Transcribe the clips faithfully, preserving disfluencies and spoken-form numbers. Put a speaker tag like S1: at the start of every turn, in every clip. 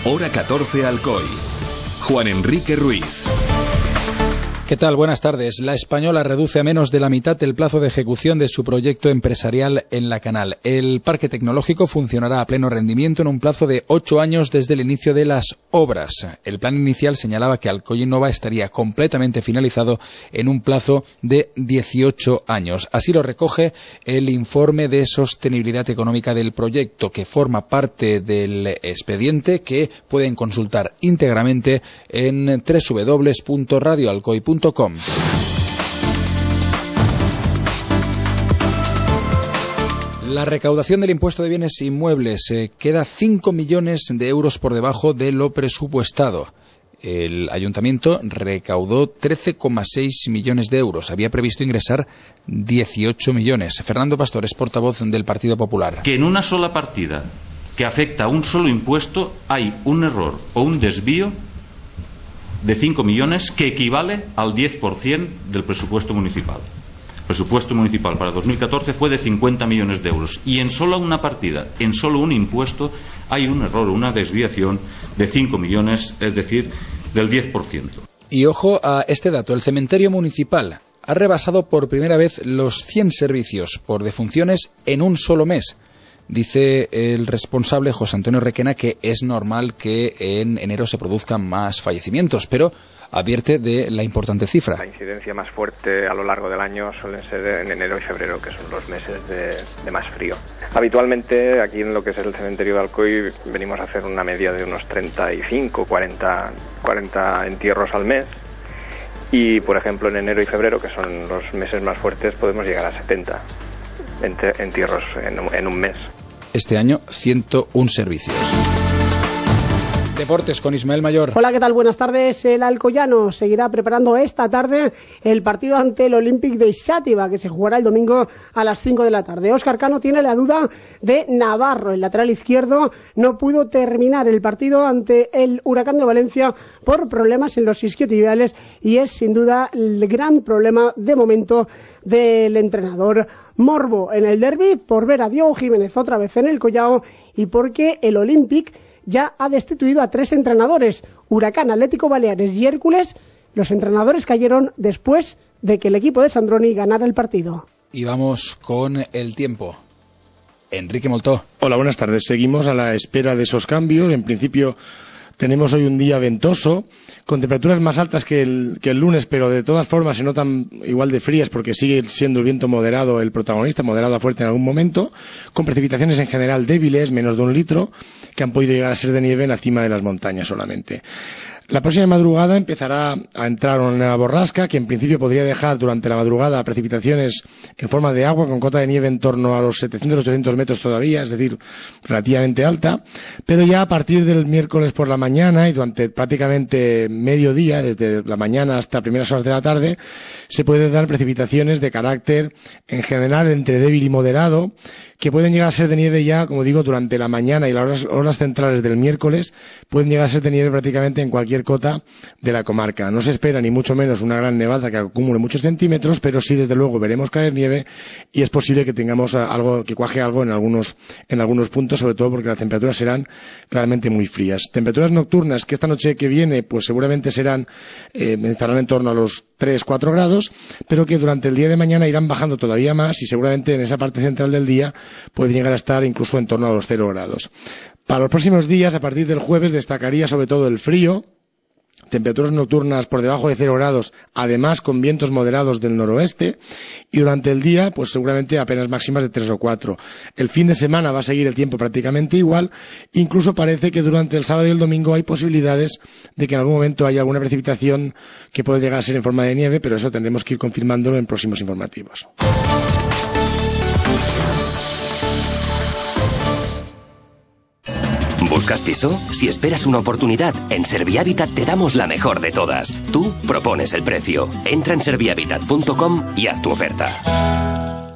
S1: Hora catorce Alcoy. Juan Enrique Ruiz.
S2: ¿Qué tal? Buenas tardes. La Española reduce a menos de la mitad el plazo de ejecución de su proyecto empresarial en La Canal. El parque tecnológico funcionará a pleno rendimiento en un plazo de ocho años desde el inicio de las obras. El plan inicial señalaba que Alcoy Innova estaría completamente finalizado en un plazo de dieciocho años. Así lo recoge el informe de sostenibilidad económica del proyecto, que forma parte del expediente que pueden consultar íntegramente en doble u doble u doble u punto radio alcoy punto com. La recaudación del impuesto de bienes inmuebles eh, queda cinco millones de euros por debajo de lo presupuestado. El ayuntamiento recaudó trece coma seis millones de euros. Había previsto ingresar dieciocho millones. Fernando Pastor es portavoz del Partido Popular.
S3: Que en una sola partida que afecta a un solo impuesto hay un error o un desvío de cinco millones, que equivale al diez por ciento del presupuesto municipal. El presupuesto municipal para dos mil catorce fue de cincuenta millones de euros y en solo una partida, en solo un impuesto, hay un error, una desviación de cinco millones, es decir, del diez por ciento.
S2: Y ojo a este dato, el cementerio municipal ha rebasado por primera vez los cien servicios por defunciones en un solo mes. Dice el responsable, José Antonio Requena, que es normal que en enero se produzcan más fallecimientos, pero advierte de la importante cifra.
S4: La incidencia más fuerte a lo largo del año suelen ser en enero y febrero, que son los meses de, de más frío. Habitualmente, aquí en lo que es el cementerio de Alcoy, venimos a hacer una media de unos treinta y cinco, cuarenta, cuarenta entierros al mes. Y, por ejemplo, en enero y febrero, que son los meses más fuertes, podemos llegar a setenta entierros en, en un mes.
S2: Este año, ciento uno servicios. Deportes con Ismael Mayor.
S5: Hola, ¿qué tal? Buenas tardes. El alcoyano seguirá preparando esta tarde el partido ante el Olympique de Xàtiva, que se jugará el domingo a las cinco de la tarde. Óscar Cano tiene la duda de Navarro. El lateral izquierdo no pudo terminar el partido ante el Huracán de Valencia por problemas en los isquiotibiales y es sin duda el gran problema de momento del entrenador. Morbo en el derbi por ver a Diego Jiménez otra vez en el Collao y porque el Olympique ya ha destituido a tres entrenadores, Huracán, Atlético Baleares y Hércules. Los entrenadores cayeron después de que el equipo de Sandroni ganara el partido.
S2: Y vamos con el tiempo. Enrique Moltó.
S6: Hola, buenas tardes. Seguimos a la espera de esos cambios. En principio tenemos hoy un día ventoso, con temperaturas más altas que el, que el lunes, pero de todas formas se notan igual de frías porque sigue siendo el viento moderado el protagonista, moderado a fuerte en algún momento, con precipitaciones en general débiles, menos de un litro, que han podido llegar a ser de nieve en la cima de las montañas solamente. La próxima madrugada empezará a entrar una borrasca que en principio podría dejar durante la madrugada precipitaciones en forma de agua con cota de nieve en torno a los setecientos a ochocientos metros todavía, es decir, relativamente alta, pero ya a partir del miércoles por la mañana y durante prácticamente mediodía, desde la mañana hasta primeras horas de la tarde, se pueden dar precipitaciones de carácter en general entre débil y moderado, que pueden llegar a ser de nieve ya, como digo, durante la mañana y las horas, horas centrales del miércoles, pueden llegar a ser de nieve prácticamente en cualquier cota de la comarca. No se espera ni mucho menos una gran nevada que acumule muchos centímetros, pero sí, desde luego, veremos caer nieve y es posible que tengamos algo, que cuaje algo en algunos, en algunos puntos, sobre todo porque las temperaturas serán claramente muy frías. Temperaturas nocturnas que esta noche que viene, pues seguramente serán, eh, estarán en torno a los tres, cuatro grados, pero que durante el día de mañana irán bajando todavía más y seguramente en esa parte central del día puede llegar a estar incluso en torno a los cero grados. Para los próximos días, a partir del jueves, destacaría sobre todo el frío, temperaturas nocturnas por debajo de cero grados, además con vientos moderados del noroeste, y durante el día, pues seguramente apenas máximas de tres o cuatro. El fin de semana va a seguir el tiempo prácticamente igual, incluso parece que durante el sábado y el domingo hay posibilidades de que en algún momento haya alguna precipitación que puede llegar a ser en forma de nieve, pero eso tendremos que ir confirmándolo en próximos informativos.
S7: ¿Buscas piso? Si esperas una oportunidad, en Servihabitat te damos la mejor de todas. Tú propones el precio. Entra en servihabitat punto com y haz tu oferta.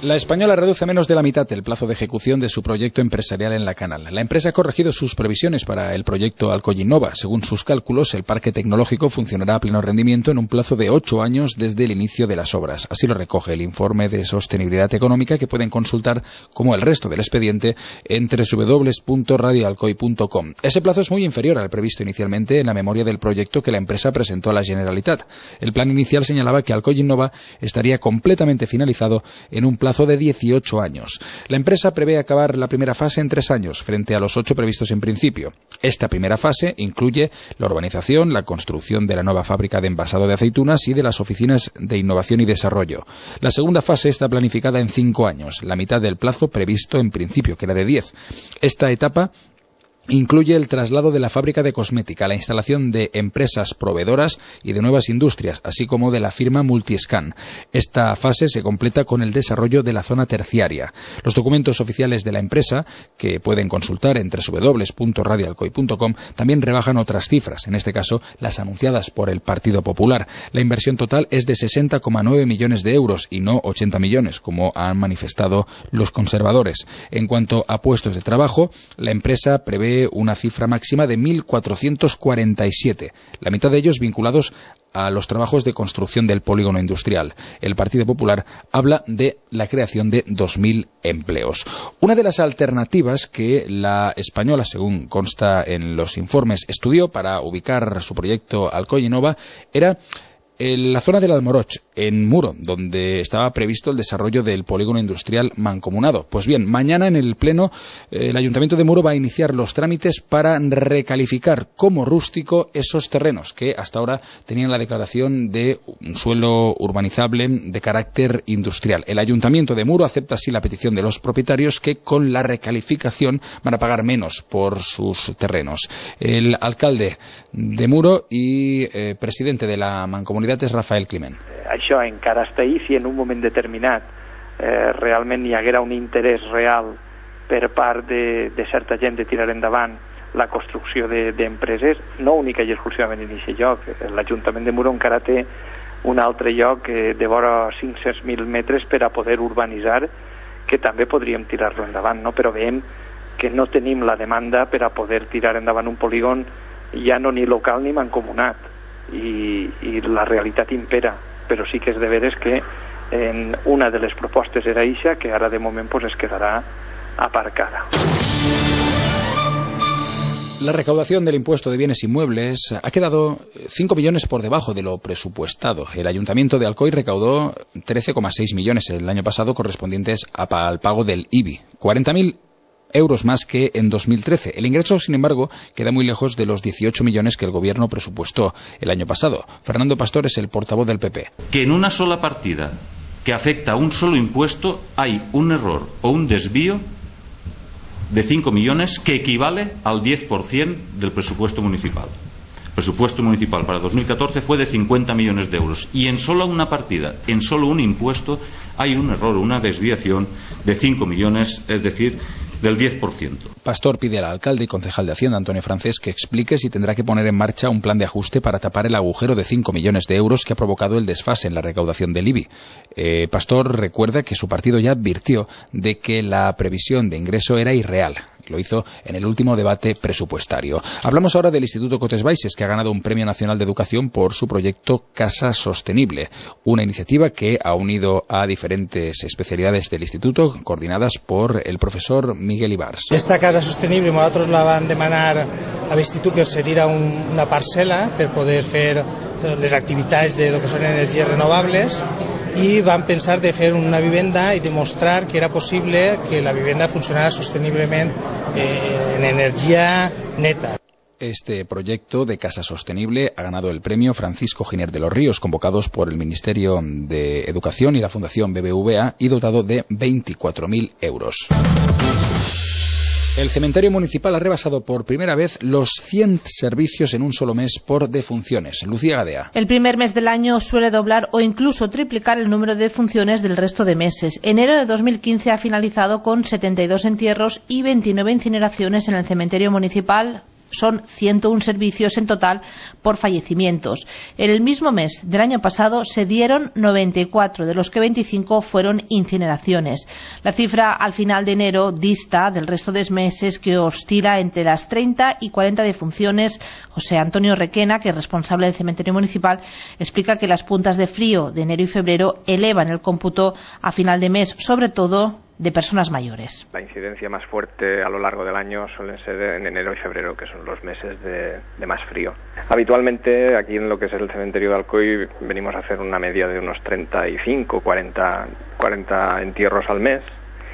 S2: La Española reduce a menos de la mitad el plazo de ejecución de su proyecto empresarial en la Canal. La empresa ha corregido sus previsiones para el proyecto Alcoy Innova. Según sus cálculos, el parque tecnológico funcionará a pleno rendimiento en un plazo de ocho años desde el inicio de las obras. Así lo recoge el informe de sostenibilidad económica, que pueden consultar, como el resto del expediente, en doble u doble u doble u punto radio alcoy punto com. Ese plazo es muy inferior al previsto inicialmente en la memoria del proyecto que la empresa presentó a la Generalitat. El plan inicial señalaba que Alcoy Innova estaría completamente finalizado en un plazo de dieciocho años. La empresa prevé acabar la primera fase en tres años, frente a los ocho previstos en principio. Esta primera fase incluye la urbanización, la construcción de la nueva fábrica de envasado de aceitunas y de las oficinas de innovación y desarrollo. La segunda fase está planificada en cinco años, la mitad del plazo previsto en principio, que era de diez. Esta etapa incluye el traslado de la fábrica de cosmética, la instalación de empresas proveedoras y de nuevas industrias, así como de la firma Multiscan. Esta fase se completa con el desarrollo de la zona terciaria. Los documentos oficiales de la empresa, que pueden consultar en doble u doble u doble u punto radio alcoy punto com, también rebajan otras cifras, en este caso las anunciadas por el Partido Popular. La inversión total es de sesenta coma nueve millones de euros y no ochenta millones, como han manifestado los conservadores. En cuanto a puestos de trabajo, la empresa prevé una cifra máxima de mil cuatrocientos cuarenta y siete, la mitad de ellos vinculados a los trabajos de construcción del polígono industrial. El Partido Popular habla de la creación de dos mil empleos. Una de las alternativas que la Española, según consta en los informes, estudió para ubicar su proyecto Alcoy Innova era en la zona del Almoroch, en Muro, donde estaba previsto el desarrollo del polígono industrial mancomunado. Pues bien, mañana en el Pleno eh, el Ayuntamiento de Muro va a iniciar los trámites para recalificar como rústico esos terrenos que hasta ahora tenían la declaración de un suelo urbanizable de carácter industrial. El Ayuntamiento de Muro acepta así la petición de los propietarios, que con la recalificación van a pagar menos por sus terrenos. El alcalde de Muro y eh, presidente de la mancomunidad és Rafael Climent.
S8: Això encara està ahí. Si en un moment determinat eh, realment hi haguera un interès real per part de, de certa gent de tirar endavant la construcció d'empreses, de, no única i exclusivament en aquest lloc. L'Ajuntament de Muro encara té un altre lloc eh, de vora cinc-cents mil metres per a poder urbanitzar, que també podríem tirar-lo endavant, no? Però veiem que no tenim la demanda per a poder tirar endavant un polígon ja no ni local ni mancomunat. I, i la realitat impera, però sí que és de veres que en una de les propostes era eixa, que ara de moment pues, es quedará aparcada.
S2: La recaudación del impuesto de bienes inmuebles ha quedado cinco millones por debajo de lo presupuestado. El Ayuntamiento de Alcoy recaudó trece coma seis millones el año pasado, correspondientes al pago del I B I. cuarenta mil euros más que en dos mil trece. El ingreso, sin embargo, queda muy lejos de los dieciocho millones que el Gobierno presupuestó el año pasado. Fernando Pastor es el portavoz del P P.
S3: Que en una sola partida que afecta a un solo impuesto hay un error o un desvío de cinco millones que equivale al diez por ciento del presupuesto municipal. El presupuesto municipal para dos mil catorce fue de cincuenta millones de euros y en solo una partida, en solo un impuesto, hay un error, una desviación de cinco millones, es decir, del diez por ciento.
S2: Pastor pide al alcalde y concejal de Hacienda, Antonio Francés, que explique si tendrá que poner en marcha un plan de ajuste para tapar el agujero de cinco millones de euros que ha provocado el desfase en la recaudación del I B I. Eh, Pastor recuerda que su partido ya advirtió de que la previsión de ingreso era irreal. Lo hizo en el último debate presupuestario. Hablamos ahora del Instituto Cotes Baixes, que ha ganado un Premio Nacional de Educación por su proyecto Casa Sostenible, una iniciativa que ha unido a diferentes especialidades del instituto, coordinadas por el profesor Miguel Ibars.
S9: Esta Casa Sostenible nosaltres la van demanar a l'Institut, que cediera un, una parcel·la per poder fer les activitats de lo que són energies renovables, i van pensar de fer una vivenda i demostrar que era possible que la vivenda funcionara sosteniblement eh, en energia neta.
S2: Este proyecto de Casa Sostenible ha ganado el premio Francisco Giner de los Ríos, convocados por el Ministerio de Educación y la Fundación B B V A, y dotado de veinticuatro mil euros. El cementerio municipal ha rebasado por primera vez los cien servicios en un solo mes por defunciones. Lucía Gadea.
S10: El primer mes del año suele doblar o incluso triplicar el número de defunciones del resto de meses. Enero de dos mil quince ha finalizado con setenta y dos entierros y veintinueve incineraciones en el cementerio municipal Son ciento uno servicios en total por fallecimientos. En el mismo mes del año pasado se dieron noventa y cuatro, de los que veinticinco fueron incineraciones. La cifra al final de enero dista del resto de meses, que oscila entre las treinta y cuarenta defunciones. José Antonio Requena, que es responsable del cementerio municipal, explica que las puntas de frío de enero y febrero elevan el cómputo a final de mes, sobre todo de personas mayores.
S4: La incidencia más fuerte a lo largo del año suelen ser en enero y febrero, que son los meses de, de más frío. Habitualmente aquí en lo que es el cementerio de Alcoy venimos a hacer una media de unos treinta y cinco, cuarenta, cuarenta entierros al mes,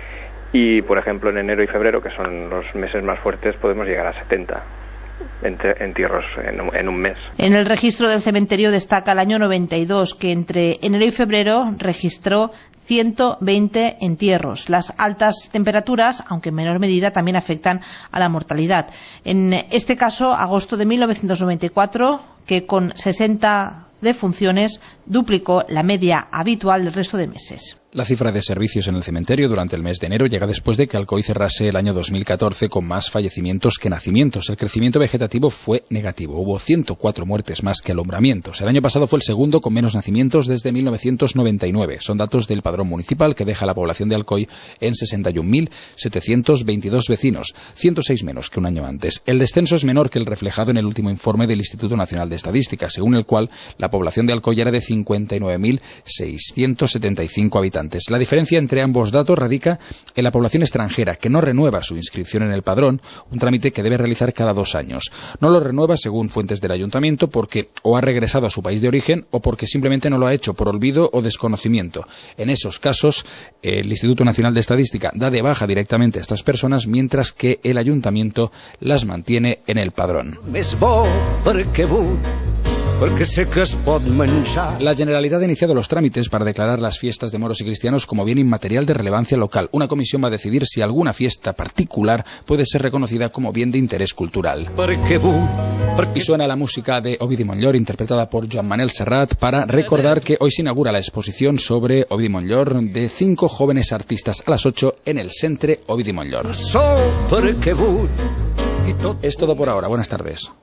S4: y por ejemplo en enero y febrero, que son los meses más fuertes, podemos llegar a setenta entierros en un, en un mes.
S10: En el registro del cementerio destaca el año noventa y dos, que entre enero y febrero registró ciento veinte entierros. Las altas temperaturas, aunque en menor medida, también afectan a la mortalidad. En este caso, agosto de mil novecientos noventa y cuatro, que con sesenta defunciones duplicó la media habitual del resto de meses.
S2: La cifra de servicios en el cementerio durante el mes de enero llega después de que Alcoy cerrase el año dos mil catorce con más fallecimientos que nacimientos. El crecimiento vegetativo fue negativo. Hubo ciento cuatro muertes más que alumbramientos. El año pasado fue el segundo con menos nacimientos desde mil novecientos noventa y nueve. Son datos del padrón municipal, que deja la población de Alcoy en sesenta y un mil setecientos veintidós vecinos, ciento seis menos que un año antes. El descenso es menor que el reflejado en el último informe del Instituto Nacional de Estadística, según el cual la población de Alcoy era de cincuenta y nueve mil seiscientos setenta y cinco habitantes. La diferencia entre ambos datos radica en la población extranjera, que no renueva su inscripción en el padrón, un trámite que debe realizar cada dos años. No lo renueva, según fuentes del ayuntamiento, porque o ha regresado a su país de origen o porque simplemente no lo ha hecho por olvido o desconocimiento. En esos casos, el Instituto Nacional de Estadística da de baja directamente a estas personas, mientras que el ayuntamiento las mantiene en el padrón. La Generalitat ha iniciado los trámites para declarar las fiestas de moros y cristianos como bien inmaterial de relevancia local. Una comisión va a decidir si alguna fiesta particular puede ser reconocida como bien de interés cultural. Y suena la música de Ovidi Montllor, interpretada por Joan Manel Serrat, para recordar que hoy se inaugura la exposición sobre Ovidi Montllor de cinco jóvenes artistas a las ocho en el Centre Ovidi Montllor. Es todo por ahora. Buenas tardes.